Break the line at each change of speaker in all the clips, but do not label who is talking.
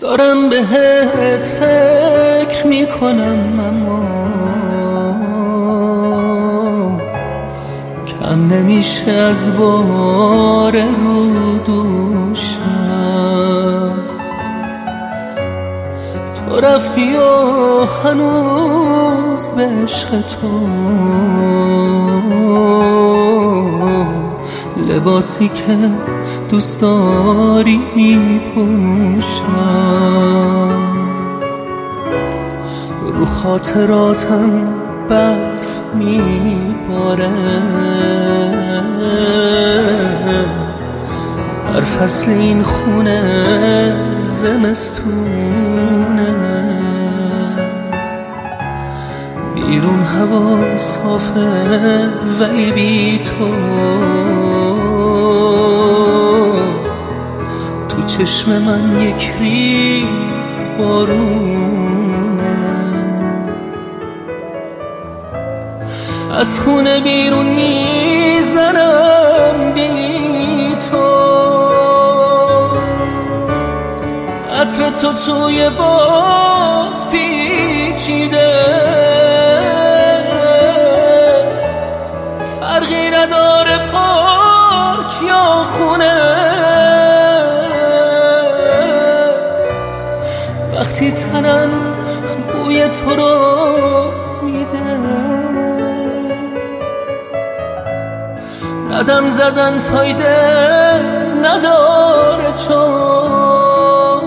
دارم بهت فکر میکنم اما کم نمیشه از بار رو دوشم. تو رفتی و هنوز به عشق تو لباسی که دوست داری میپوشم. رو خاطراتم برف میباره، هر فصل این خونه زمستونه. بیرون هوا صافه ولی بی تو تو چشم من یک ریز بارونه. از خونه بیرون میزنم بی تو، عطر تو توی باد پیچیده، فرقی نداره پارک یا خونه. وقتی تنم بوی تو رو میده، قدم زدن فایده نداره چون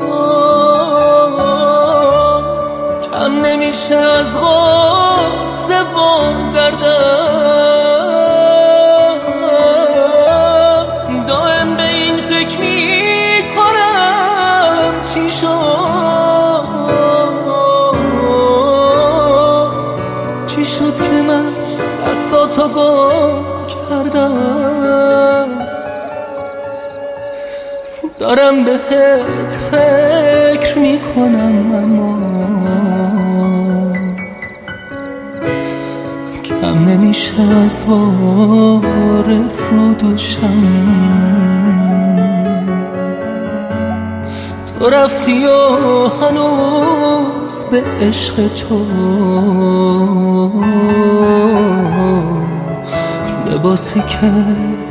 کم نمیشه از غصه و دردم. دائم به این فکر میکنم چی شد که من دستاتو گم کردم. دارم بهت فکر میکنم اما کم نمیشه از بار رو دوشم. تو رفتی و هنوز به عشق تو لباسی که